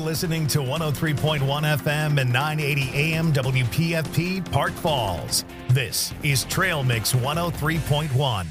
listening to 103.1 FM and 980 AM WPFP Park Falls. This is Trail Mix 103.1.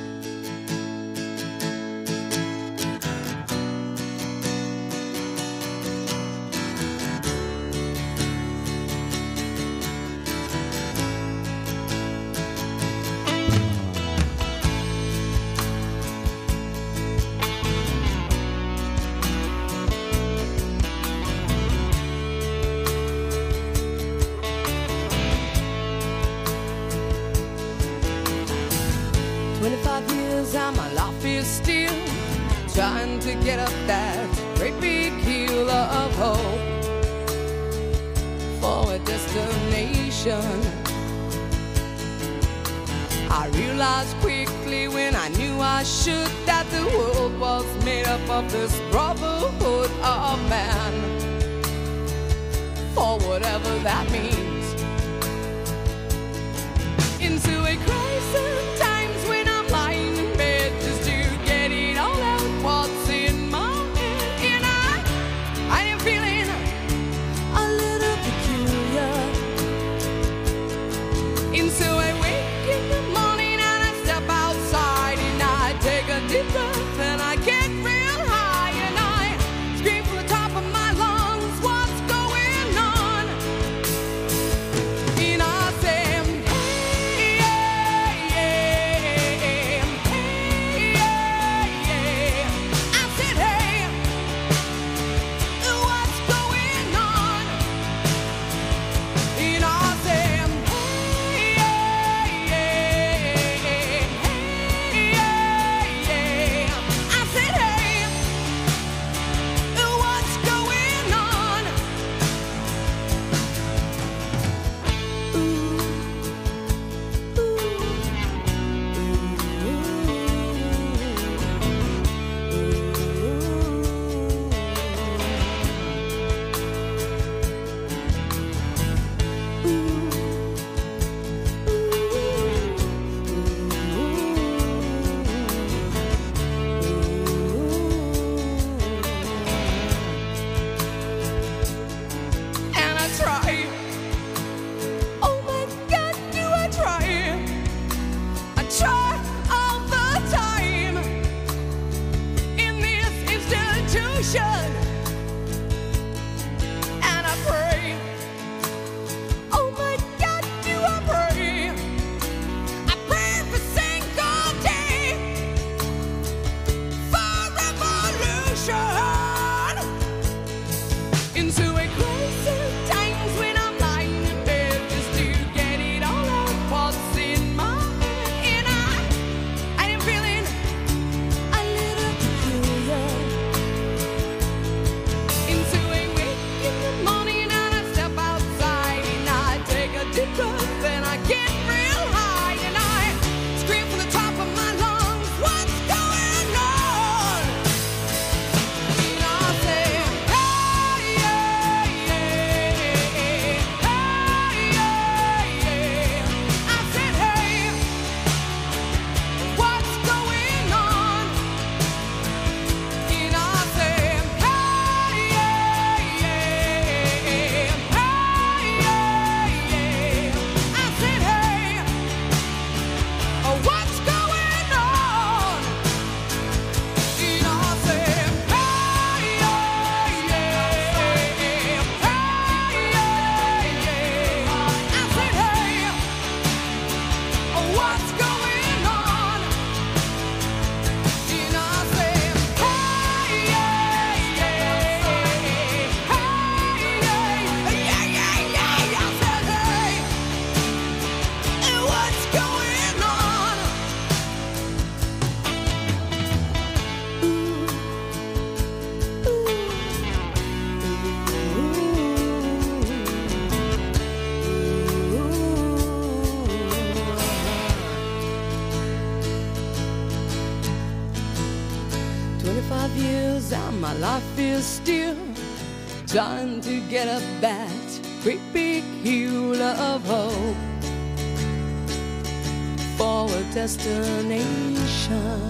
My life is still trying to get up that great big hill of hope for a destination.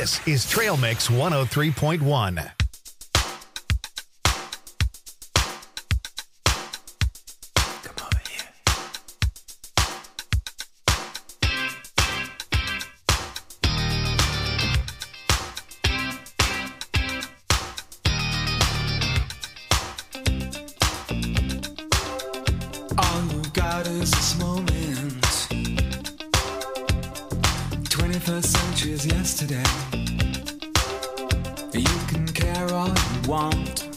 This is Trail Mix 103.1. Yesterday, you can care all you want.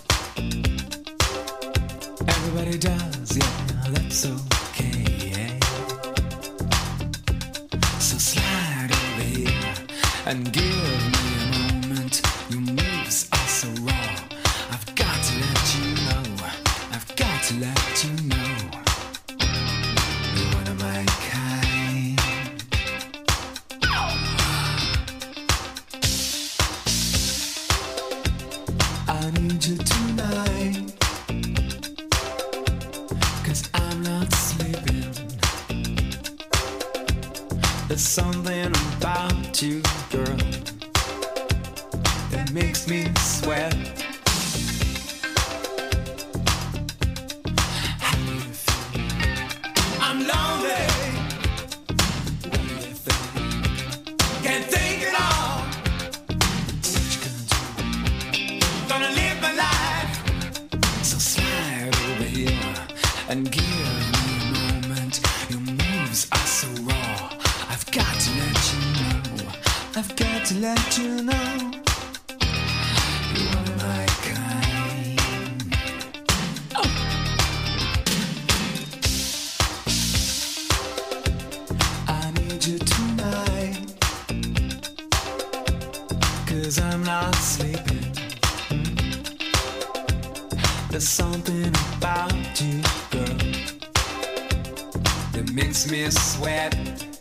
Everybody does, yeah, that's okay. So slide over here and give me a moment. Your moves are so raw. I've got to let you know. I've got to let you know. You're one of my kind. I need you tonight, 'cause I'm not sleeping. There's something about you, girl, that makes me sweat. How do you feel? I'm lonely. What do you think? Can't think at all. What you gonna do? Gonna live my life. So slide over here and give me a moment. Your moves are so raw. I've got to let you know. I've got to let you know. You're one of my kind. Oh. I need you tonight, 'cause I'm not sleeping. There's something about you, girl, that makes me sweat.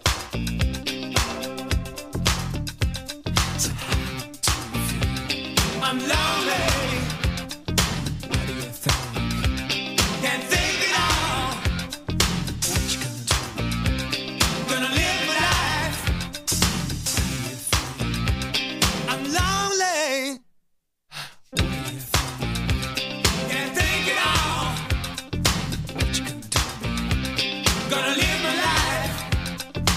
So how do you feel? I'm lonely. What do you think? Can't think at all. What you gonna do? Gonna live my life. How do you feel? I'm lonely. What do you think? Can't think at all. What you gonna do? Gonna live my life.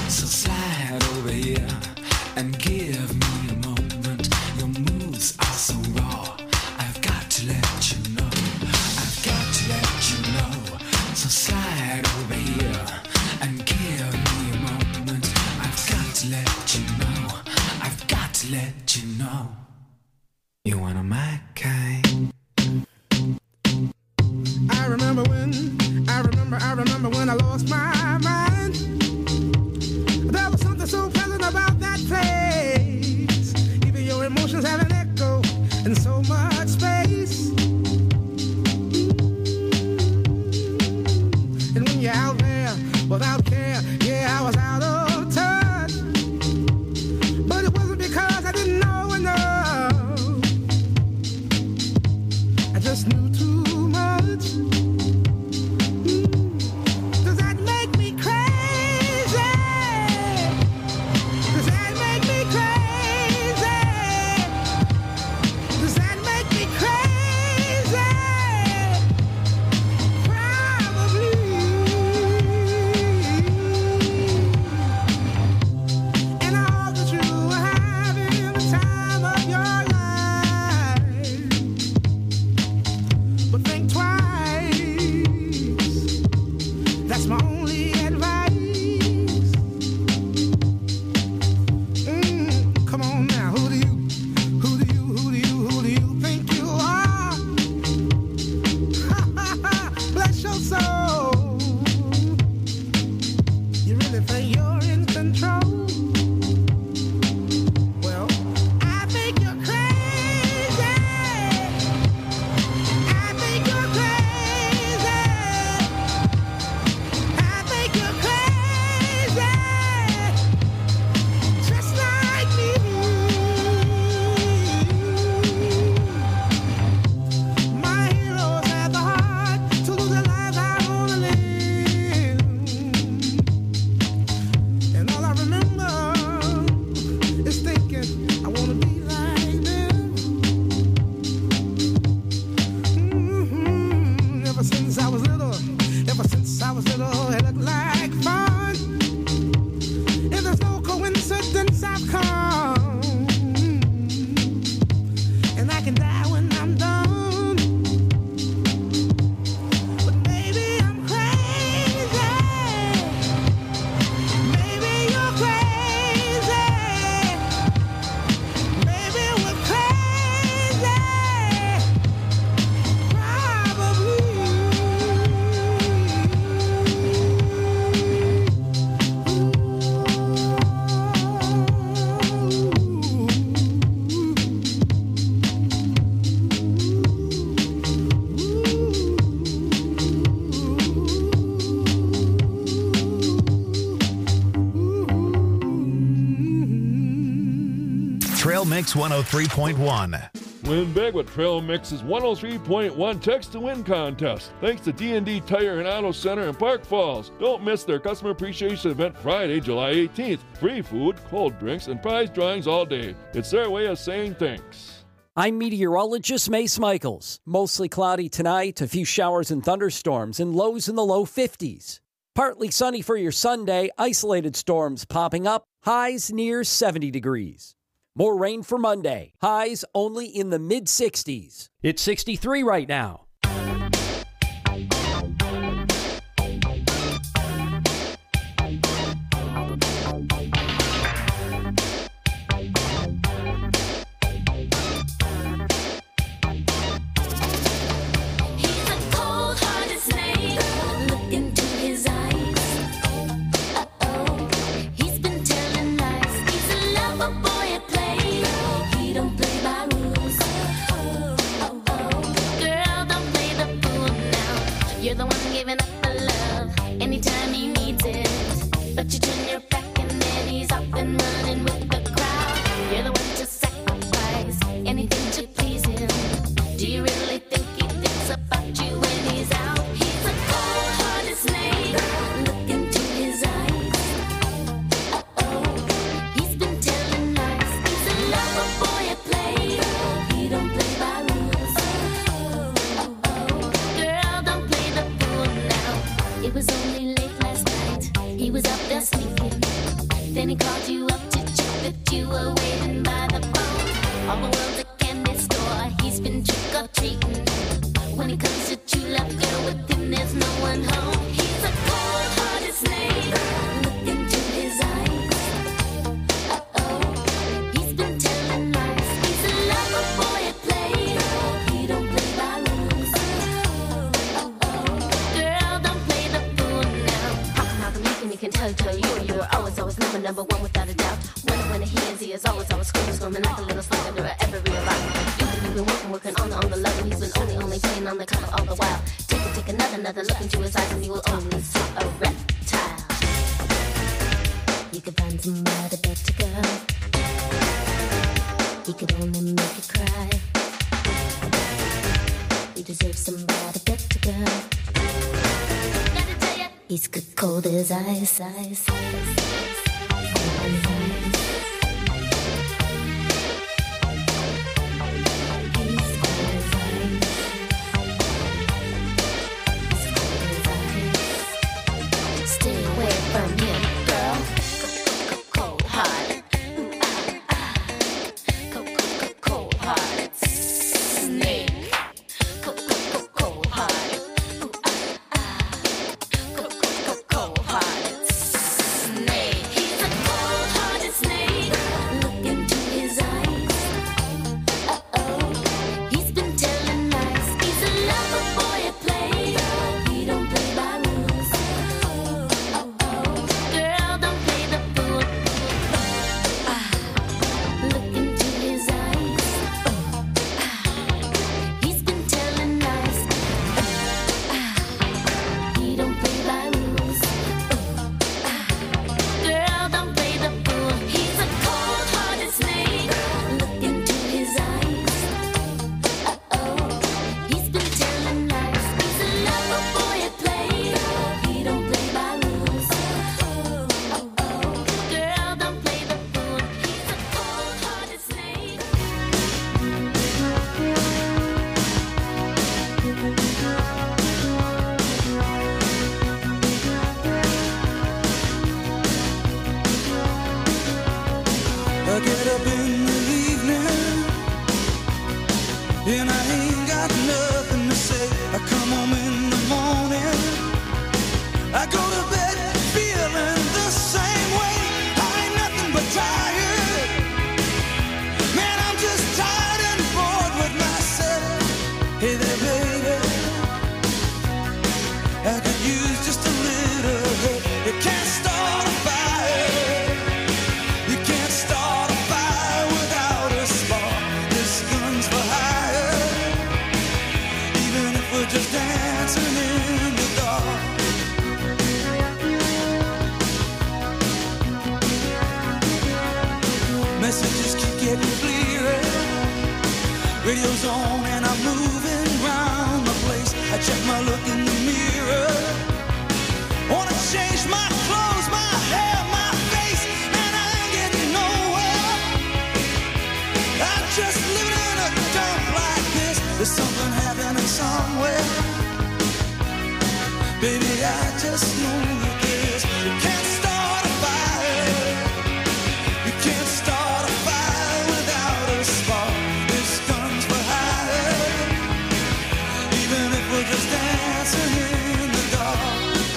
Cause it'll look like fun. If there's no coincidence, I've come. And I can die when I'm done. But maybe I'm crazy. Maybe you're crazy. Maybe we're crazy. Probably. Trail Mix 103.1. Win big with Trail Mix's 103.1 Text to Win contest. Thanks to D&D Tire and Auto Center in Park Falls. Don't miss their customer appreciation event Friday, July 18th. Free food, cold drinks, and prize drawings all day. It's their way of saying thanks. I'm meteorologist Mace Michaels. Mostly cloudy tonight, a few showers and thunderstorms, and lows in the low 50s. Partly sunny for your Sunday, isolated storms popping up, highs near 70 degrees. More rain for Monday, highs only in the mid-60s. It's 63 right now. You're the one giving up the love anytime he needs it. But you turn your back and then he's off and running with the crowd. You're the one to sacrifice anything to please him. Do you really think he thinks about you when he's out? He's a cold-hearted snake. Look into his eyes. Uh-oh, he's been telling lies. He's a lover boy at play. He don't play by rules. It was only late last night. He was out there sneaking. Then he called you up to check that you were waiting by the phone. All the world's a candy store. He's been trick or treating. When it comes to true love, girl, with him there's no one home. He's a cold-hearted snake. Look into his eyes. Uh-oh, he's been telling lies. He's a lover boy at play. He don't play by rules. He can tell you were always number one without a doubt. When he is always screaming like a little slug under every about. You've been working on the love, and he's been only playing on the cover all the while. Take another look into his eyes, and you will only see a reptile. You could find somebody better, girl. He could only make you cry. You deserve somebody better, girl. He's good, cold as ice, ice, ice. Stay away from him, girl. Cold-hearted. Cold-hearted snake. Cold-hearted. Cold-hearted snake. up in the evening, and I ain't got nothing to say. I come home in the morning, I go to bed feeling the same way. I ain't nothing but tired. Man, I'm just tired and bored with myself. Hey there, baby, I could use just a little help. You can't start a fire. You can't start a fire without a spark. This gun's for hire, even if we're just dancing in the dark. Messages keep getting clearer. Radio's on and I'm moving round the place. I check my look in the mirror. Wanna change my clothes, my hair, my face, and I ain't getting nowhere. I'm just living in a dump like this. There's something happening somewhere. Baby, I just know that this. You can't start a fire. You can't start a fire without a spark. This gun's for hire, even if we're just dancing in the dark.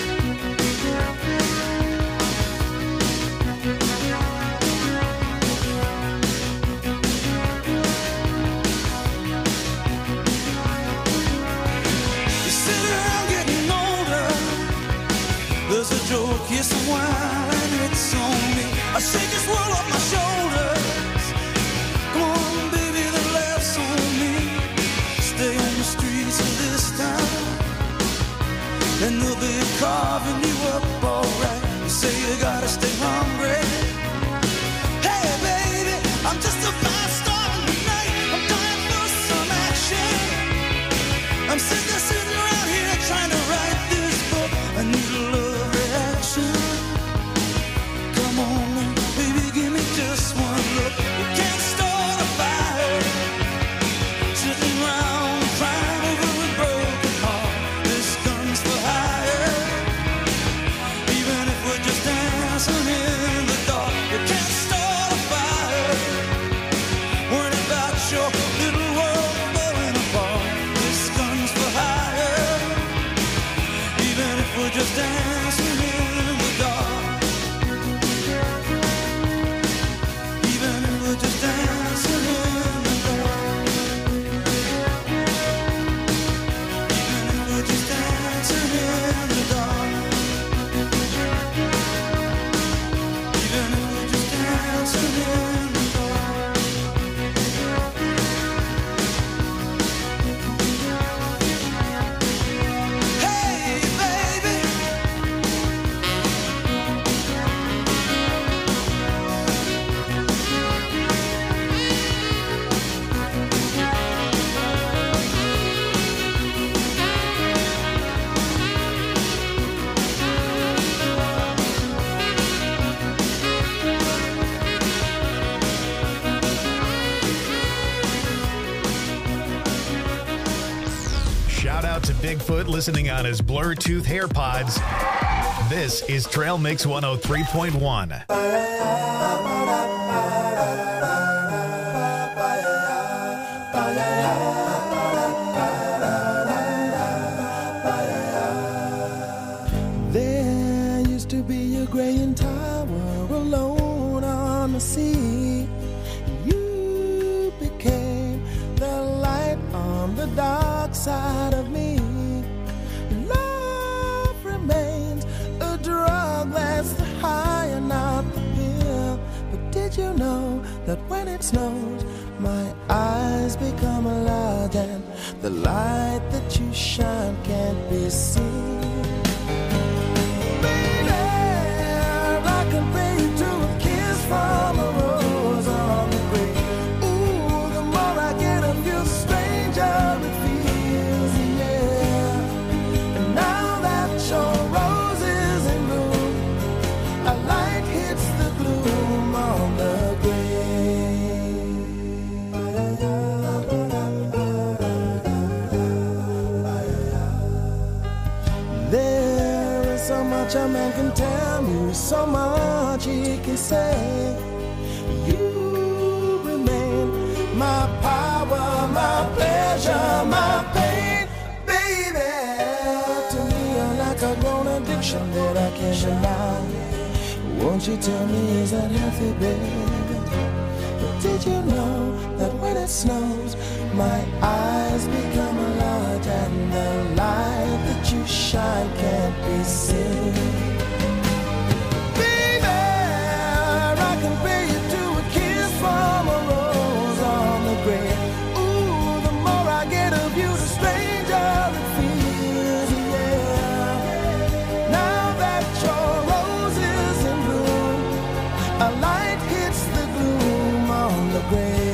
You sit around getting older. There's a joke, yes, a while, and it's on me. I shake this world off my shoulders. Come on, baby, the laugh's on me. Stay on the streets of this town, and they'll be carving you up alright. You say you gotta stay hungry. Hey, baby, I'm just about starting the night. I'm dying for some action. I'm sick of sitting around here trying to write this book. I need a love reaction. Come on, baby, give me just one look. You can't start a fire sitting around crying over a broken heart. This gun's for hire, even if we're just dancing in the dark. You can't start a fire worrying about your little world falling apart. This gun's for hire, even if we're just dancing in the dark. Even if we're just dancing in the dark. Even if we're just dancing in the dark. Even if we're just dancing in the dark. Hey, baby. Shout out to Bigfoot listening on his Bluetooth AirPods. This is Trail Mix 103.1. There used to be a graying tower alone on the sea. You became the light on the dark side of me. Love remains a drug that's the high and not the pill. But did you know that when it snows, my eyes become large and the light that you shine can't be seen? I compare you to a kiss from a rose on the grave. Ooh, the more I get of you, stranger it feels, yeah. And now that your rose is in bloom, a light hits the gloom on the grave. There is so much a man can tell me, so much he can say. You my power, my pleasure, my pain, baby. To me, you're like a grown addiction that I can't deny. Won't you tell me, is that healthy, baby? But did you know that when it snows, my eyes become large and the light that you shine can't be seen? From a rose on the grave. Ooh, the more I get of you, the stranger it feels, yeah. Now that your rose is in bloom, a light hits the gloom on the grave.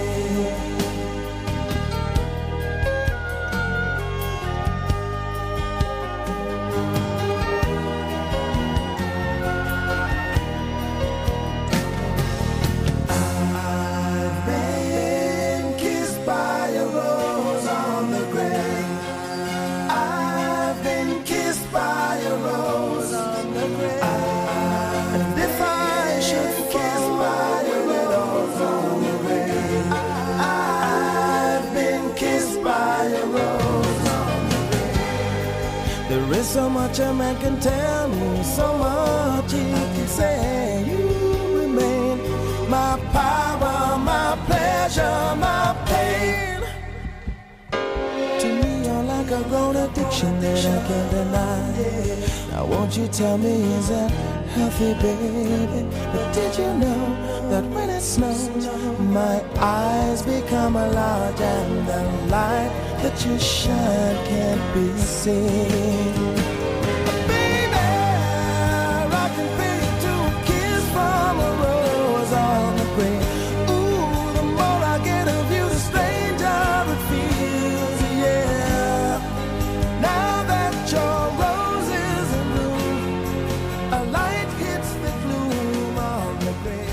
There is so much a man can tell me, so much he can say. You remain my power, my pleasure, my pain. To me, you're like a grown addiction that I can't deny. Now won't you tell me, is that healthy, baby? But did you know that when it snows, my eyes become large and the light that you shine can't be seen? Baby, I can pay you to a kiss from a rose on the grave. Ooh, the more I get of you, the stranger it feels, yeah. Now that your rose is in bloom, a light hits the gloom on the grave.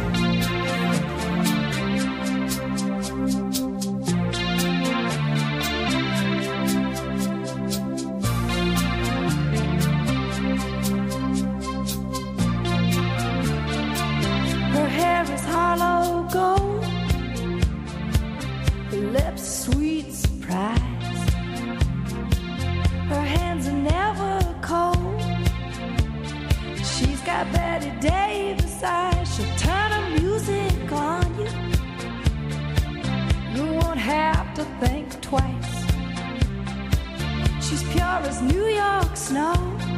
Her hair is hollow gold, her lips sweet surprise. Her hands are never cold. She's got Betty Davis eyes. She'll turn her music on you. You won't have to think twice. She's pure as New York snow.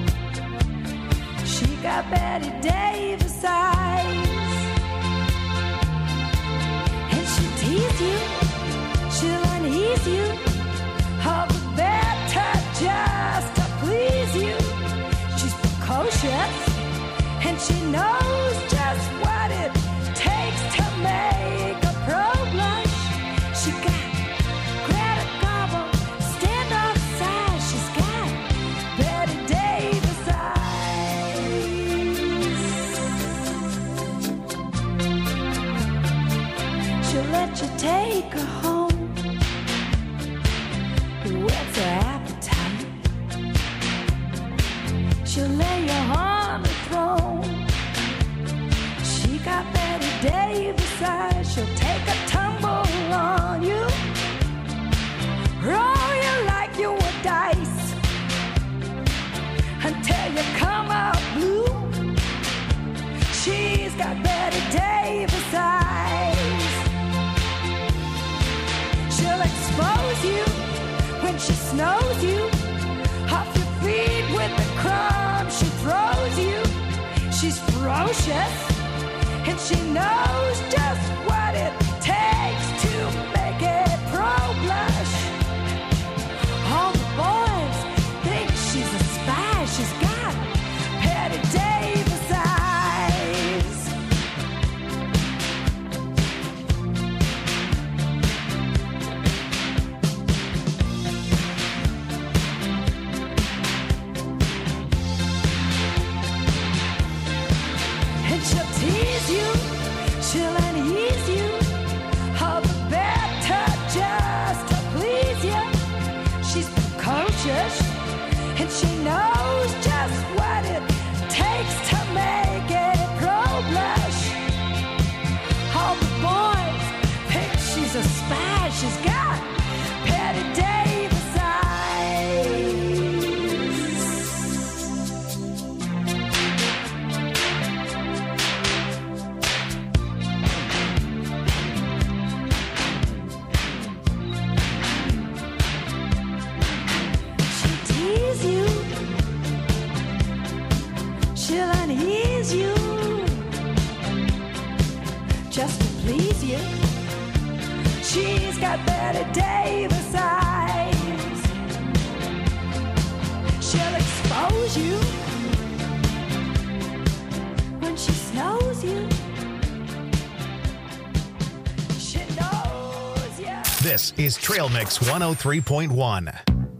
She got Betty Davis eyes. And she'll tease you, she'll unease you, all the better just to please you. She's precocious, and she knows just what it takes to make a pro blush. She got Greta Garbo, stand-off size. She's got Betty Davis eyes. She'll let you take her home, whet's her appetite. She'll lay you on the throne. She got Betty Davis eyes. She'll take a tumble on you, roll you like you were dice, until you come out blue. She's got Betty Davis eyes. She'll expose you when she snows you, off your feet with the crumbs she throws you. She's ferocious, and she knows just what it takes to make a pro blush. All the boys think she's a spy. She's got Betty Davis eyes. And she'll tease you, she'll unease you, knows you. When she snows you. She knows you. This is Trail Mix 103.1.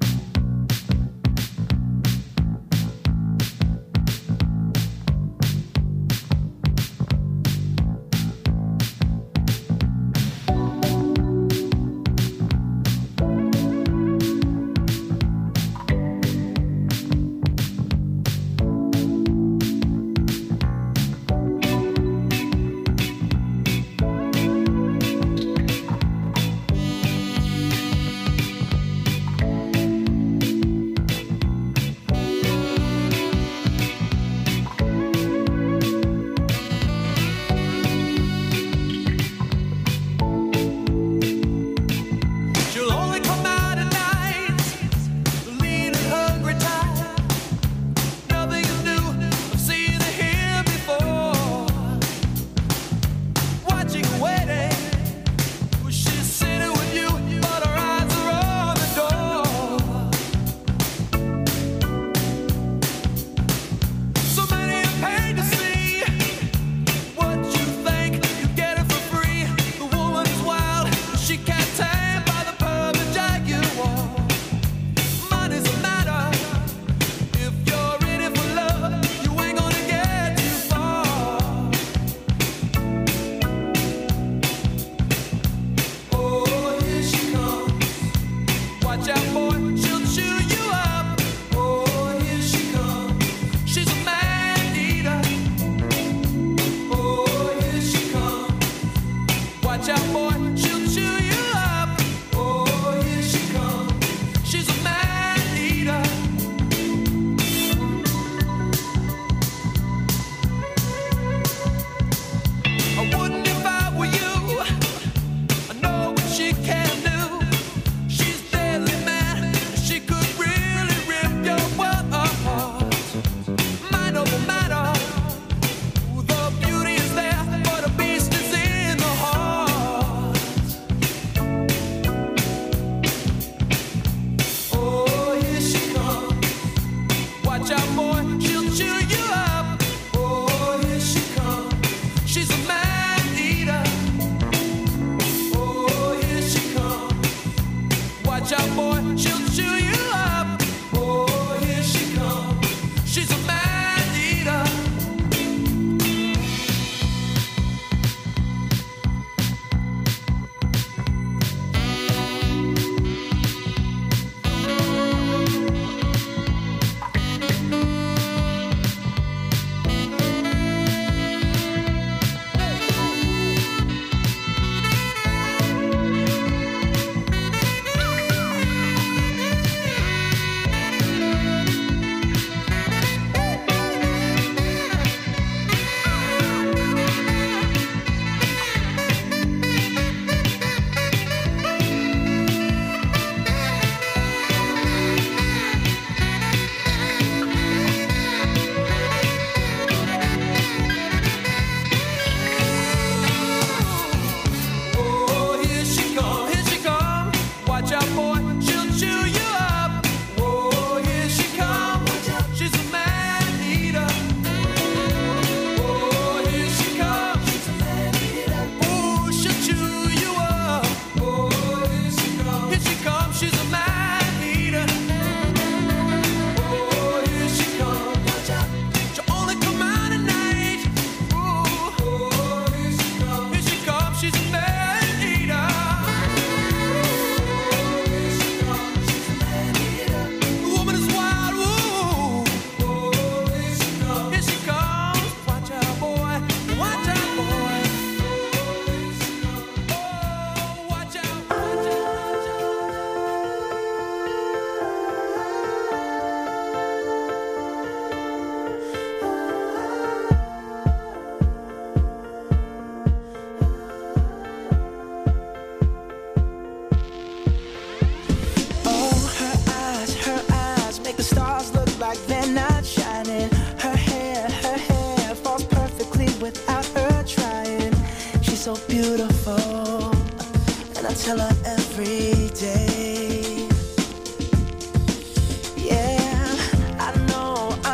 so beautiful, and I tell her every day. Yeah, I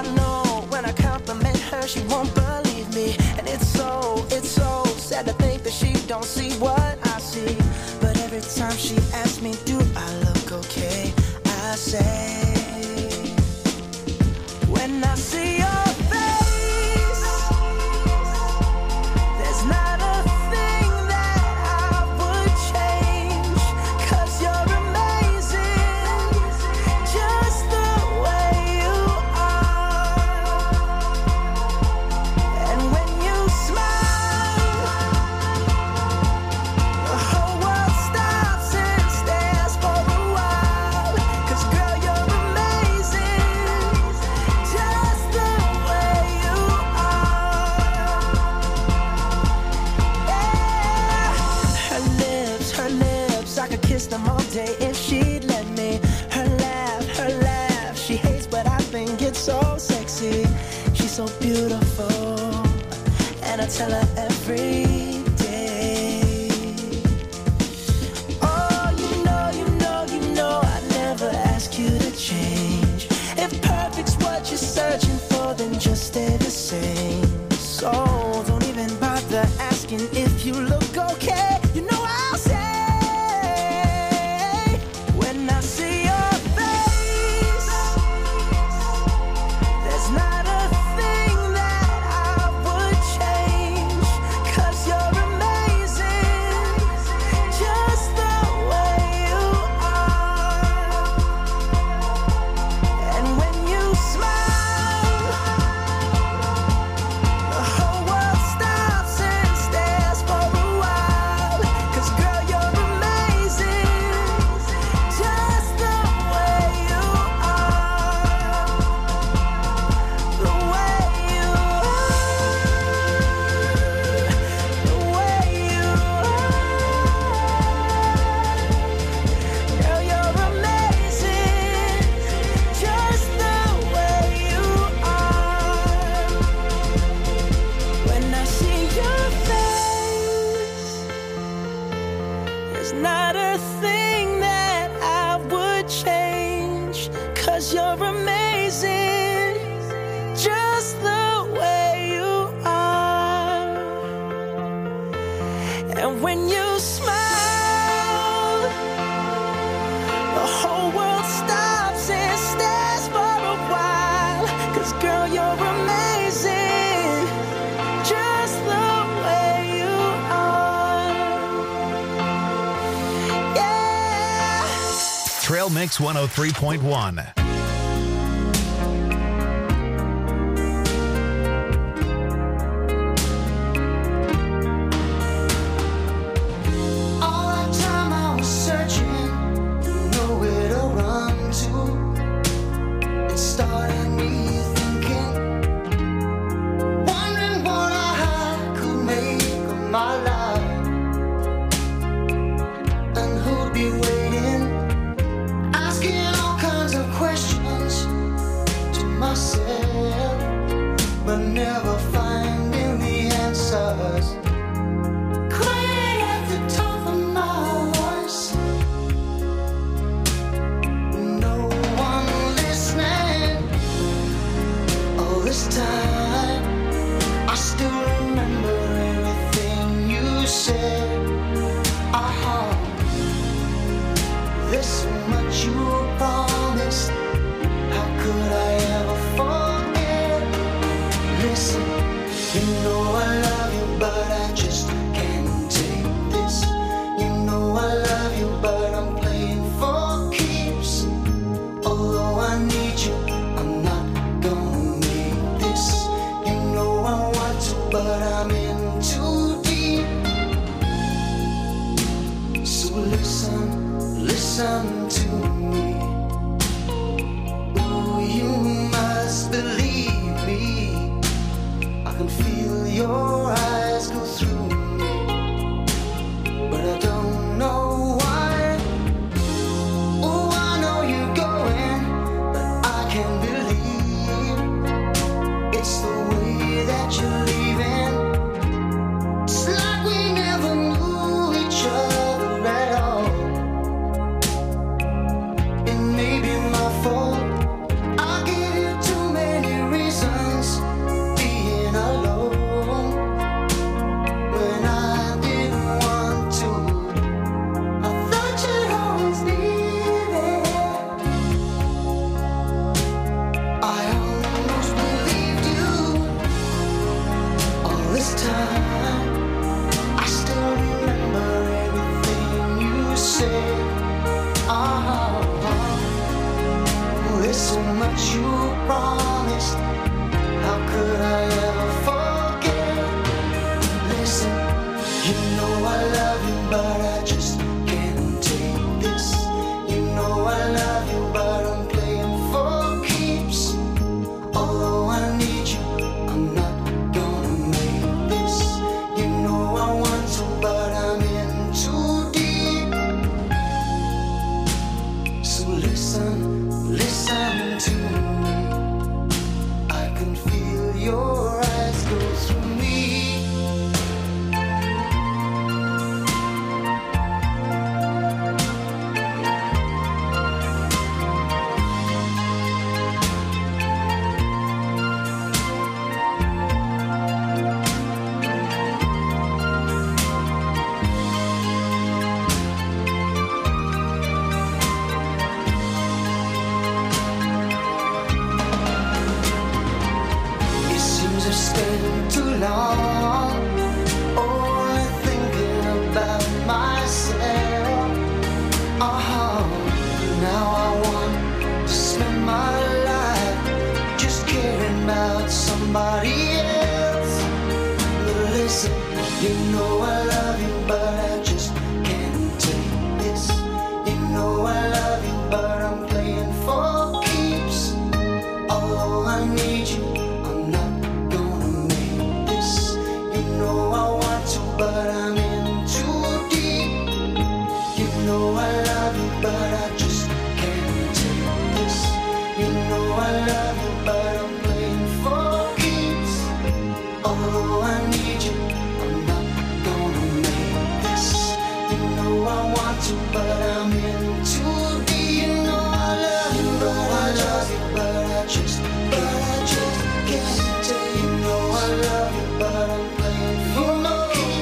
so beautiful, and I tell her every day. Oh, you know, I never ask you to change. If perfect's what you're searching for, then just stay the same. So don't even bother asking if you look okay. You know I'll say, when I see your face, there's not a thing that I would change, 'cause you're amazing, just the way you are. And when you smile, the whole world stops and stares for a while. 'Cause girl, you're amazing, just the way you are. The way you are. The way you are. Girl, you're amazing, just the way you are. When I see your face, there's not a thing that I would change, 'cause you're amazing, just the way you are. And when you smile, the whole world stops and stares for a while. 'Cause girl, you're amazing, just the way you are. Yeah. Trail Mix 103.1. All that time I was searching, nowhere to run to. It started me thinking, wondering what I could make of my life, and who'd be waiting, asking all kinds of questions to myself, but never finding the answers. Crying at the top of my voice, no one listening. All this time, I still remember everything you said. There's so much you promised. How could I ever forget? Listen, you know I love you, but I just can't take this. You know I love you, but I'm playing for keeps. Although I need you, I'm not gonna make this. You know I want to, but I'm in too deep. So listen to me. Ooh, you must believe me. I can feel your eyes go through me, but I don't know why. Oh, I know you're going, but I can't believe it's the way that you're leaving. It's like we never knew each other at all. your eyes go through me. Spend too long only thinking about myself. Now I want to spend my life just caring about somebody else. But listen, you know I love you, but I just can't take this. You know I love you, but I'm playing for keeps. Oh, I need you. But I'm in too deep. You know I love you, but I just can't take this. You know I love you, but I'm playing for keeps. Although I need you, I'm not gonna make this. You know I want to, but I'm in too deep. You know I love you, but I love you, but I just can't take. You know I love you, but I'm playing for keeps.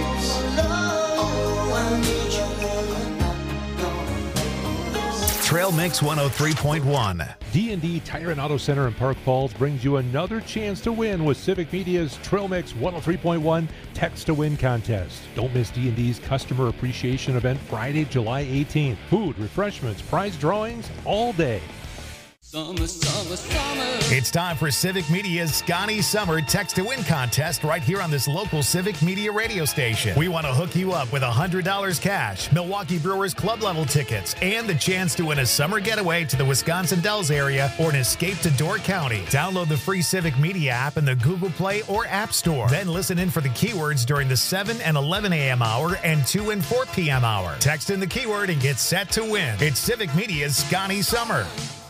Trail Mix 103.1. D&D Tire and Auto Center in Park Falls brings you another chance to win with Civic Media's Trail Mix 103.1 Text to Win contest. Don't miss D&D's Customer Appreciation Event Friday, July 18th. Food, refreshments, prize drawings all day. Summer, summer, summer. It's time for Civic Media's Scotty Summer Text to Win contest right here on this local Civic Media radio station. We want to hook you up with $100 cash, Milwaukee Brewers club level tickets, and the chance to win a summer getaway to the Wisconsin Dells area or an escape to Door County. Download the free Civic Media app in the Google Play or App Store. Then listen in for the keywords during the 7 and 11 a.m. hour and 2 and 4 p.m. hour. Text in the keyword and get set to win. It's Civic Media's Scotty Summer.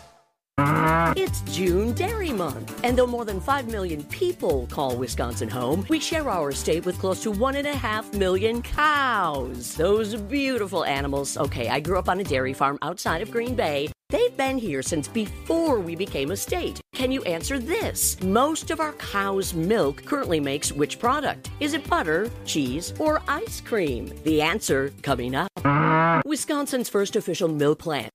It's June Dairy Month, and though more than 5 million people call Wisconsin home, we share our state with close to 1.5 million cows. Those beautiful animals. Okay, I grew up on a dairy farm outside of Green Bay. They've been here since before we became a state. Can you answer this? Most of our cow's milk currently makes which product? Is it butter, cheese, or ice cream? The answer coming up. Wisconsin's first official milk plant.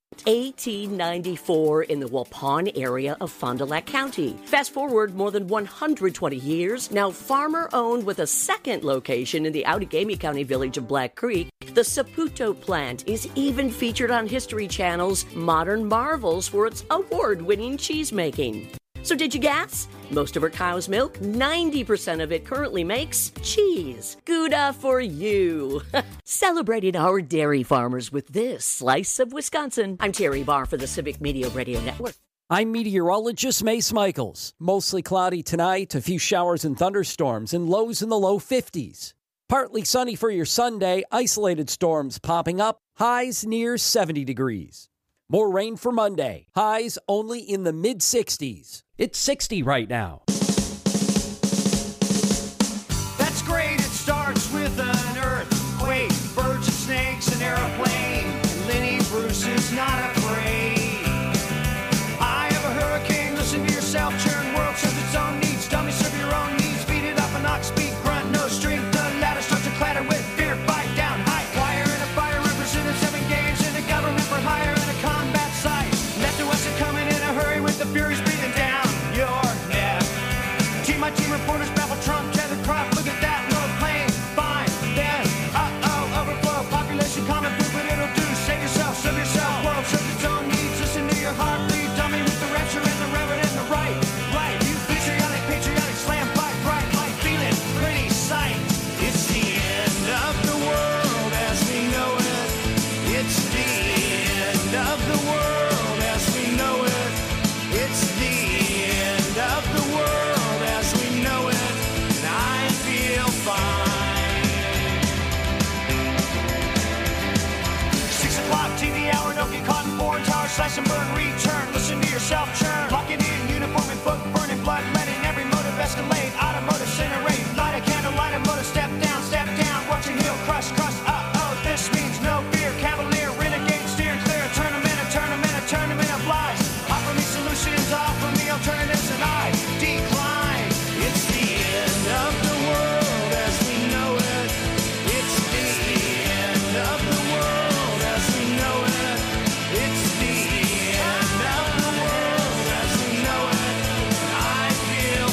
1894 in the Waupun area of Fond du Lac County. Fast forward more than 120 years, now farmer-owned with a second location in the Outagamie County village of Black Creek, the Saputo plant is even featured on History Channel's Modern Marvels for its award-winning cheese-making. So did you guess? Most of our cow's milk, 90% of it currently makes cheese. Gouda for you. Celebrating our dairy farmers with this slice of Wisconsin. I'm Terry Barr for the Civic Media Radio Network. I'm meteorologist Mace Michaels. Mostly cloudy tonight, a few showers and thunderstorms, and lows in the low 50s. Partly sunny for your Sunday, isolated storms popping up, highs near 70 degrees. More rain for Monday, highs only in the mid-60s. It's 60 right now. That's great, it starts with an earthquake, birds and snakes, an airplane, and Lenny Bruce is not afraid. I have a hurricane, listen to yourself, churn, world serves its own needs, dummy serve your own needs, beat it up an ox, speak, grunt, no strength, the ladder starts to clatter with fear, fight down, high, wire and a fire, represented 7 games in the government for hire and a combat site, left to us are coming in a hurry with the furies breathing down your neck. Team my team reporters baffle Trump, tether crop, look at that, no plane, fine, then, overflow, population common poop, but it'll do, save yourself, serve yourself, world serves its own needs, listen to your heart, bleed, dummy with the rapture and the reverend and the right, you patriotic, slam, fight, bright, light, feeling, pretty sight, it's the end of the world as we know it, it's the end of the world as we know it, it's the end of the world as we know it, and I feel fine. 6 o'clock TV hour, don't get caught in foreign tower, slice and burn, return, listen to yourself churn, lock it in, uniform and book, burning blood, letting every motive escalate, automotive incinerate, light a candle, light a motor, step down, watch your heel crush, uh-oh, this means no fear, cavalier, renegade, steering clear, tournament of lies, offer me solutions, offer me alternatives, and I decline. It's the end of the world as we know it. It's the end of the world as we know it. It's the end of the world as we know it. I feel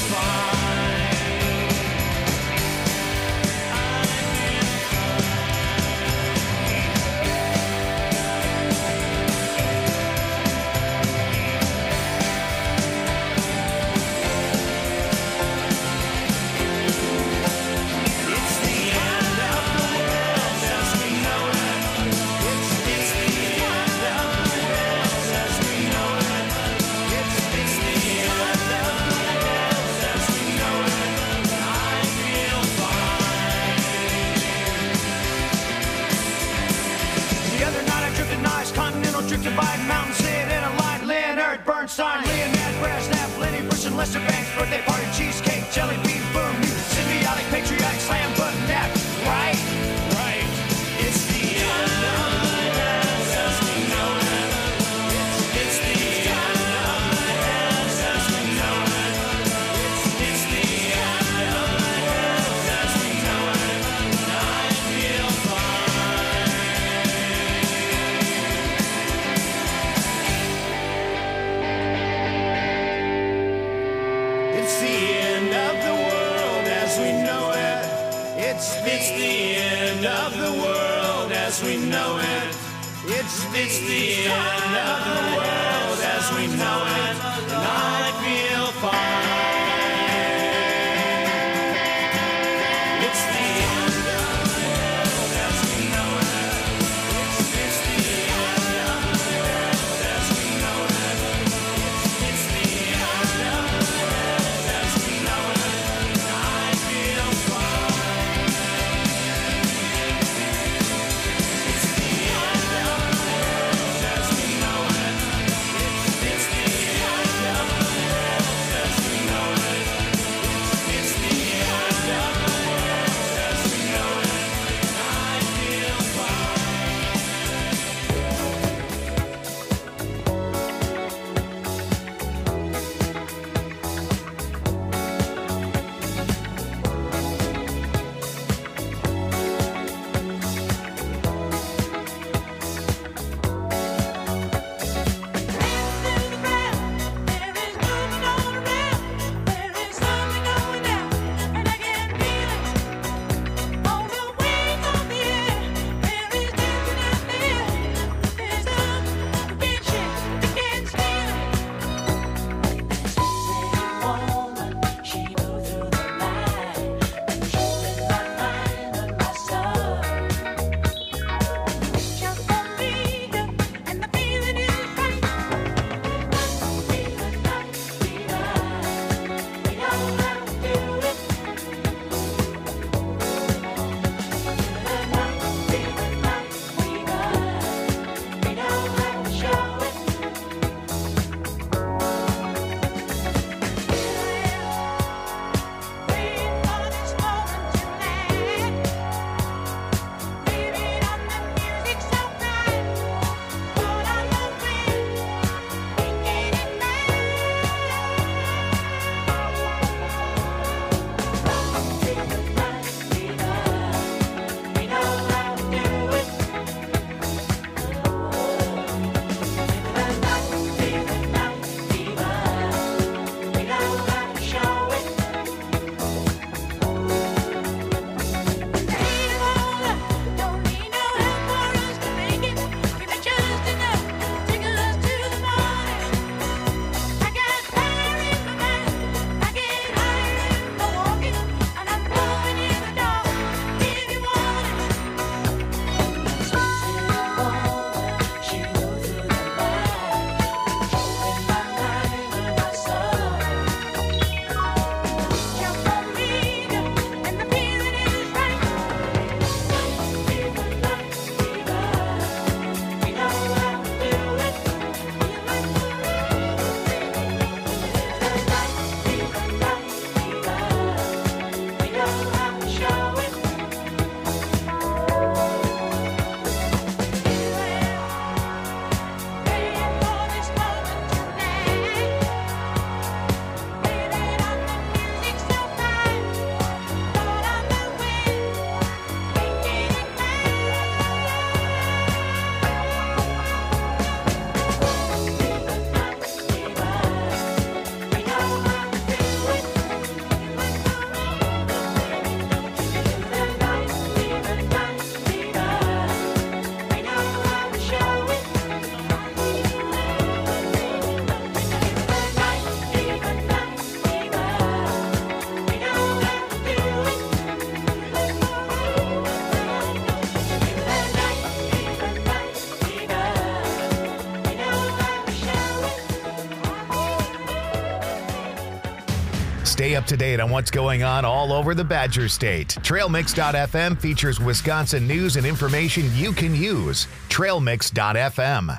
Divide mountain, sit in a line, Leonard Bernstein, Leonard Brezhnev, Lenny Bruce and Lester Banks, birthday party, cheesecake, jelly bean, boom, you symbiotic, patriotic, slam button, that, right? It's the end of the world as we know it. It's the end of the world as we know it. It's the end of the world as we know it. I feel It's the end of the world as we know it. It's the end of the world as we know it. It's the end of the world as we know it. And I feel fine. It's the end of the world as we know it. It's the end of the world as we know it. It's the end of the world as we know it. And I feel fine. It's the end of the world as we know it. It's the end Stay up to date on what's going on all over the Badger State. TrailMix.fm features Wisconsin news and information you can use. TrailMix.fm.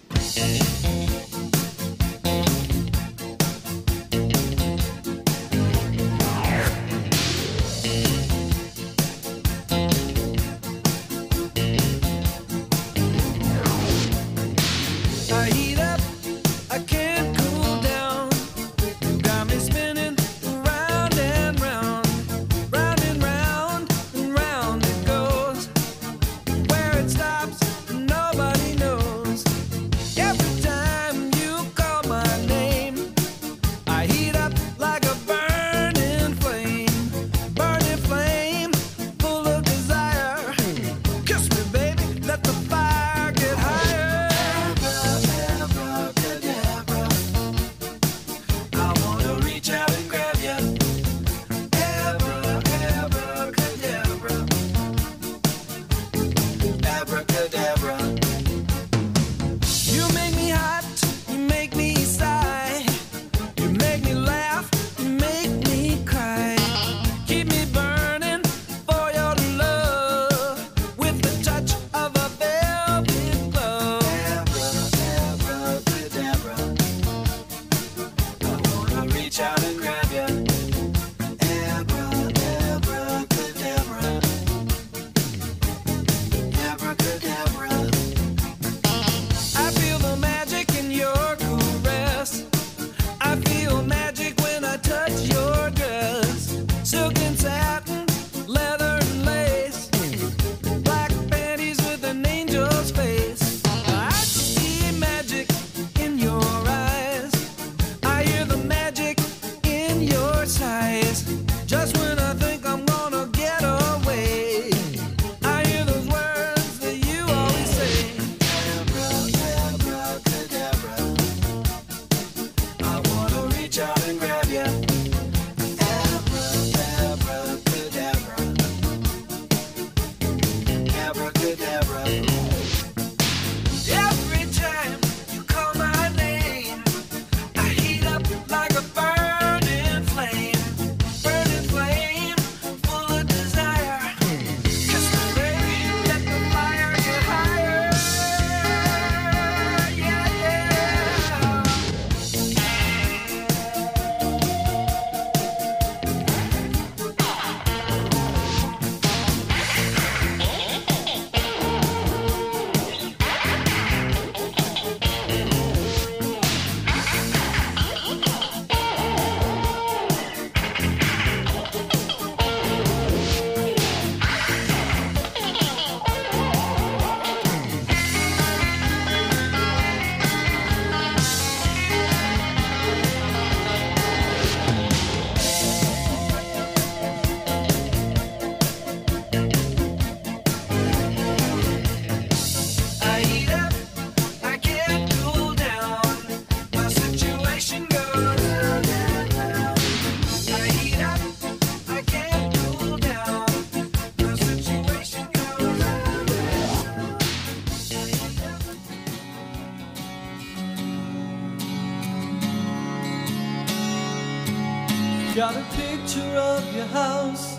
Got a picture of your house,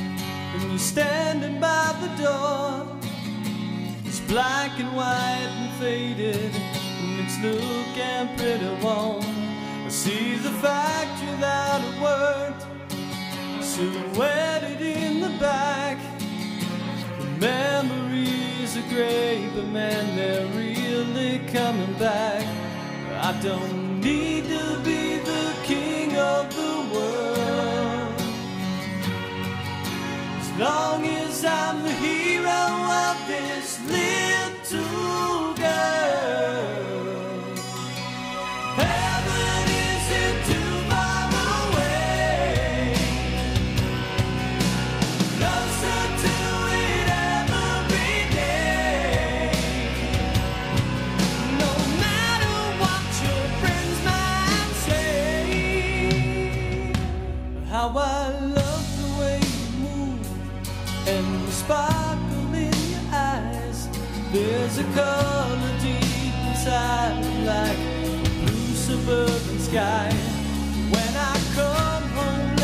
and you're standing by the door. It's black and white and faded, and it's looking pretty warm. I see the factory that it worked, silhouetted in the back. The memories are great, but man, they're really coming back. I don't need to be the king of the world, as long as I'm the hero of this little girl. Heaven isn't too far away, closer to it every day. No matter what your friends might say, how I love the way you move and the sparkle in your eyes. There's a color deep inside, like a blue suburban sky. When I come home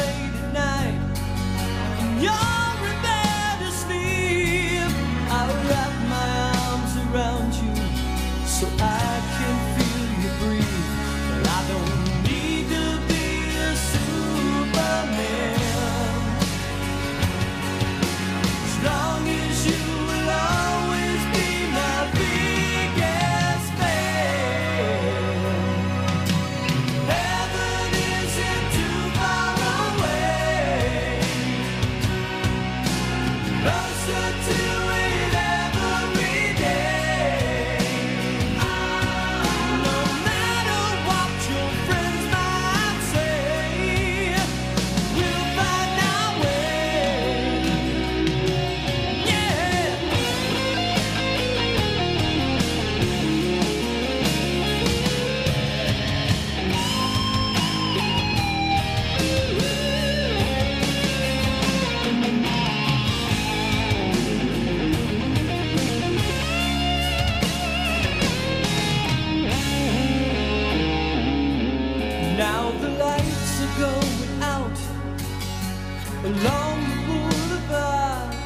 along the boulevard.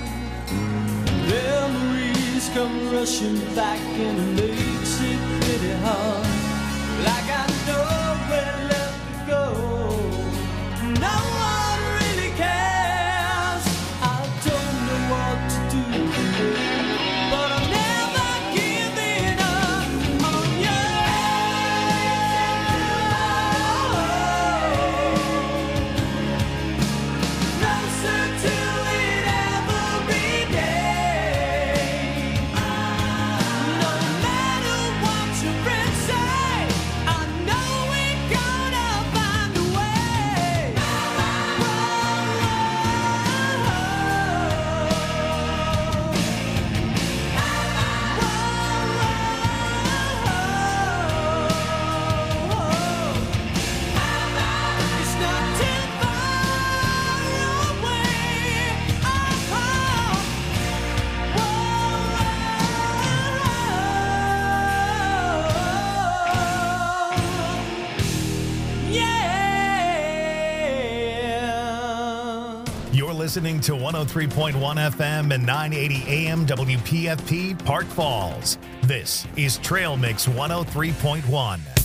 Memories come rushing back and makes it pretty hard. Like I know where left to go. No one really cares. I don't know what to do, but I'm never giving up on you. Closer to it every day. No matter what your friends say, I know we're gonna find a way. It's not too far away. Yeah. You're listening to 103.1 FM and 980 AM WPFP Park Falls. This is Trail Mix 103.1.